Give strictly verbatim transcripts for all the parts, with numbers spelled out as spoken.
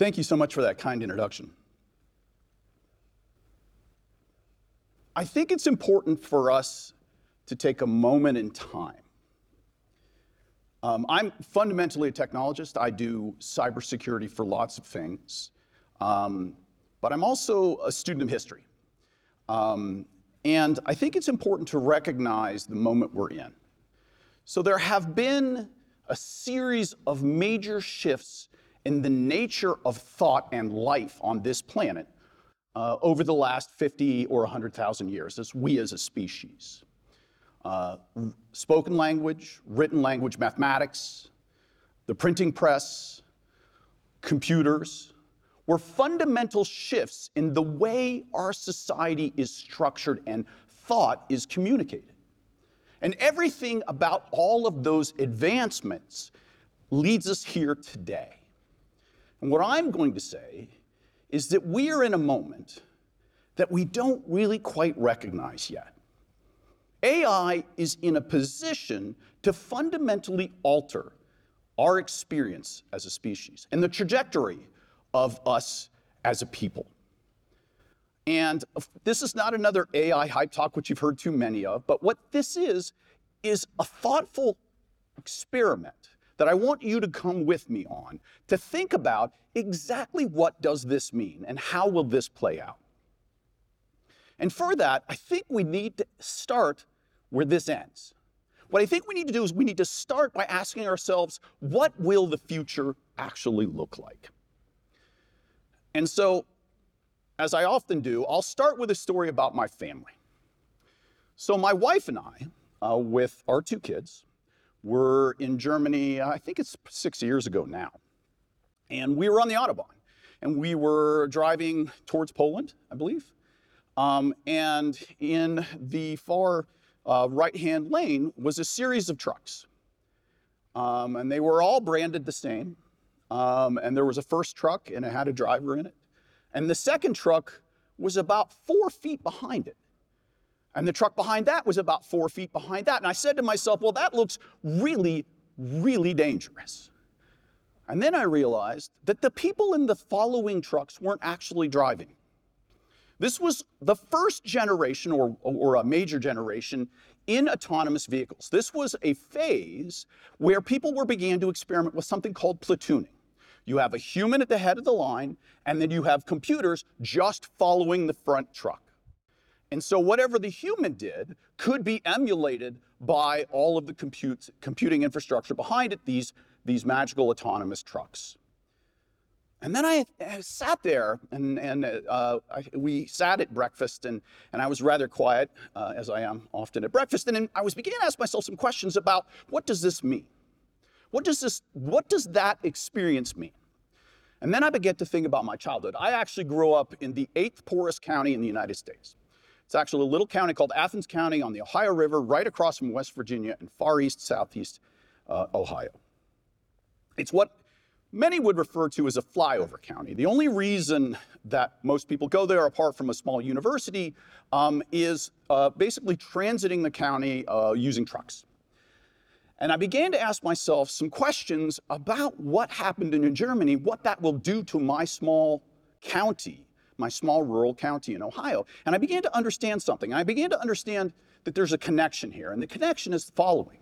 Thank you so much for that kind introduction. I think it's important for us to take a moment in time. Um, I'm fundamentally a technologist. I do cybersecurity for lots of things, um, but I'm also a student of history. Um, and I think it's important to recognize the moment we're in. So there have been a series of major shifts in the nature of thought and life on this planet uh, over the last fifty or one hundred thousand years, as we as a species. Uh, spoken language, written language, mathematics, the printing press, computers, were fundamental shifts in the way our society is structured and thought is communicated. And everything about all of those advancements leads us here today. And what I'm going to say is that we are in a moment that we don't really quite recognize yet. A I is in a position to fundamentally alter our experience as a species and the trajectory of us as a people. And this is not another A I hype talk, which you've heard too many of, but what this is, is a thoughtful experiment that I want you to come with me on to think about exactly what does this mean and how will this play out. And for that, I think we need to start where this ends. What I think we need to do is we need to start by asking ourselves, what will the future actually look like? And so, as I often do, I'll start with a story about my family. So my wife and I, uh, with our two kids, were in Germany, I think it's six years ago now. And we were on the Autobahn. And we were driving towards Poland, I believe. Um, and in the far uh, right-hand lane was a series of trucks. Um, and they were all branded the same. Um, and there was a first truck, and it had a driver in it. And the second truck was about four feet behind it. And the truck behind that was about four feet behind that. And I said to myself, well, that looks really, really dangerous. And then I realized that the people in the following trucks weren't actually driving. This was the first generation, or, or a major generation, in autonomous vehicles. This was a phase where people were began to experiment with something called platooning. You have a human at the head of the line, and then you have computers just following the front truck. And so whatever the human did could be emulated by all of the compute, computing infrastructure behind it, these, these magical autonomous trucks. And then I, I sat there, and, and uh, I, we sat at breakfast, and, and I was rather quiet, uh, as I am often at breakfast, and then I was beginning to ask myself some questions about, what does this mean? What does this, what does that experience mean? And then I began to think about my childhood. I actually grew up in the eighth poorest county in the United States. It's actually a little county called Athens County on the Ohio River, right across from West Virginia in far east, southeast uh, Ohio. It's what many would refer to as a flyover county. The only reason that most people go there, apart from a small university, um, is uh, basically transiting the county uh, using trucks. And I began to ask myself some questions about what happened in Germany, what that will do to my small county, my small rural county in Ohio. And I began to understand something. And I began to understand that there's a connection here. And the connection is the following.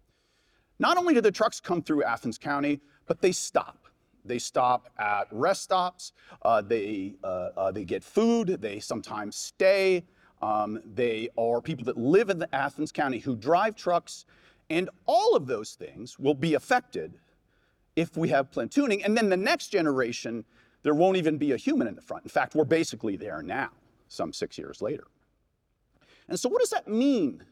Not only do the trucks come through Athens County, but they stop. They stop at rest stops. Uh, they, uh, uh, they get food. They sometimes stay. Um, they are people that live in the Athens County who drive trucks. And all of those things will be affected if we have platooning. And then the next generation, there won't even be a human in the front. In fact, we're basically there now, some six years later. And so what does that mean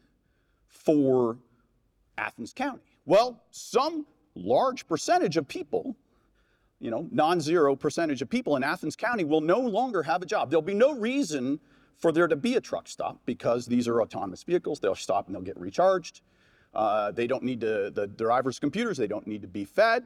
for Athens County? Well, some large percentage of people, you know, non-zero percentage of people in Athens County will no longer have a job. There'll be no reason for there to be a truck stop because these are autonomous vehicles. They'll stop and they'll get recharged. Uh, they don't need to, the driver's computers, they don't need to be fed.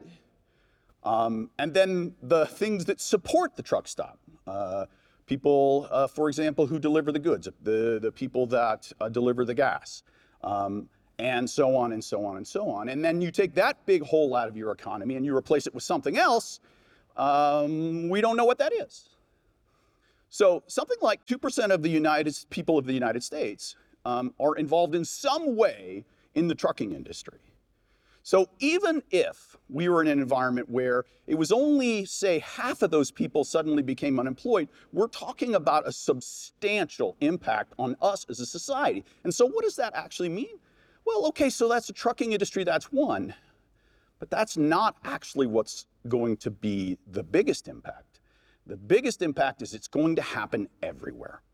Um, and then the things that support the truck stop. Uh, people, uh, for example, who deliver the goods, the, the people that uh, deliver the gas, um, and so on and so on and so on. And then you take that big hole out of your economy and you replace it with something else, Um, we don't know what that is. So something like two percent of the United people of the United States um, are involved in some way in the trucking industry. So even if we were in an environment where it was only, say, half of those people suddenly became unemployed, we're talking about a substantial impact on us as a society. And so what does that actually mean? Well, okay, so that's the trucking industry, that's one. But that's not actually what's going to be the biggest impact. The biggest impact is it's going to happen everywhere.